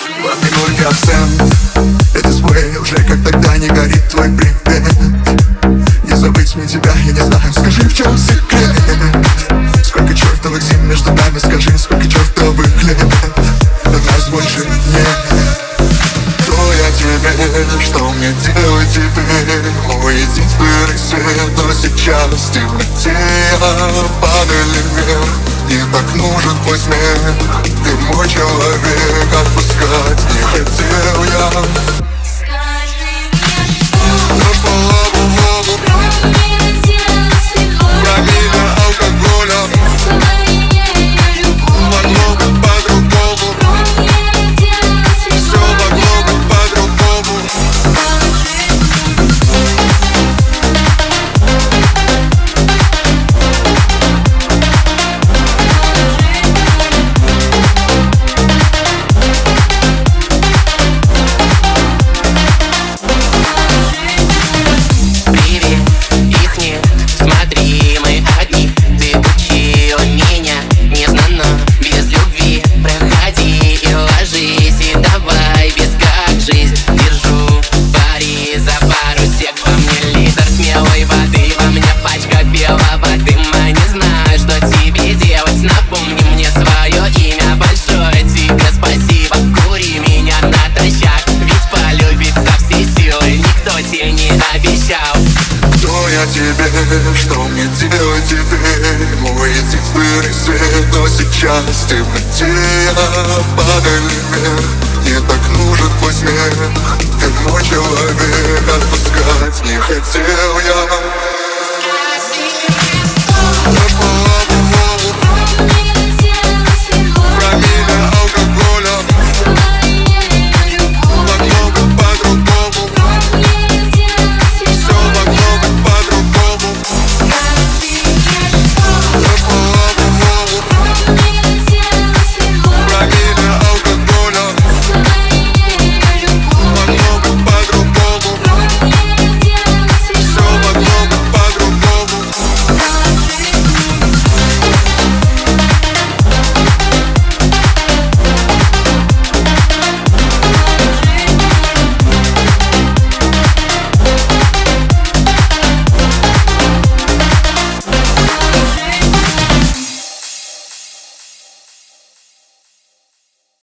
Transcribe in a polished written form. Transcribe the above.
Главный только акцент. И дисплей уже как тогда не горит твой привет. Не забыть мне тебя, я не знаю, скажи, в чем секрет. Сколько чертовых зим между нами, скажи, сколько чертовых лет. Нас больше нет. Кто я тебе, что мне делать теперь? Мой единственный свет, но сейчас в темноте падали вверх. Мне так нужен твой смех, ты мой человек, отпускать не хотел я. Нож по лобу, промилле алкоголя. Могло быть по-другому, все могло быть по-другому. Кто я тебе, что мне делать теперь? Мой единственный свет, но сейчас в темноте падали вверх. Мне так нужен твой смех, ты мой человек, отпускать не хотел я.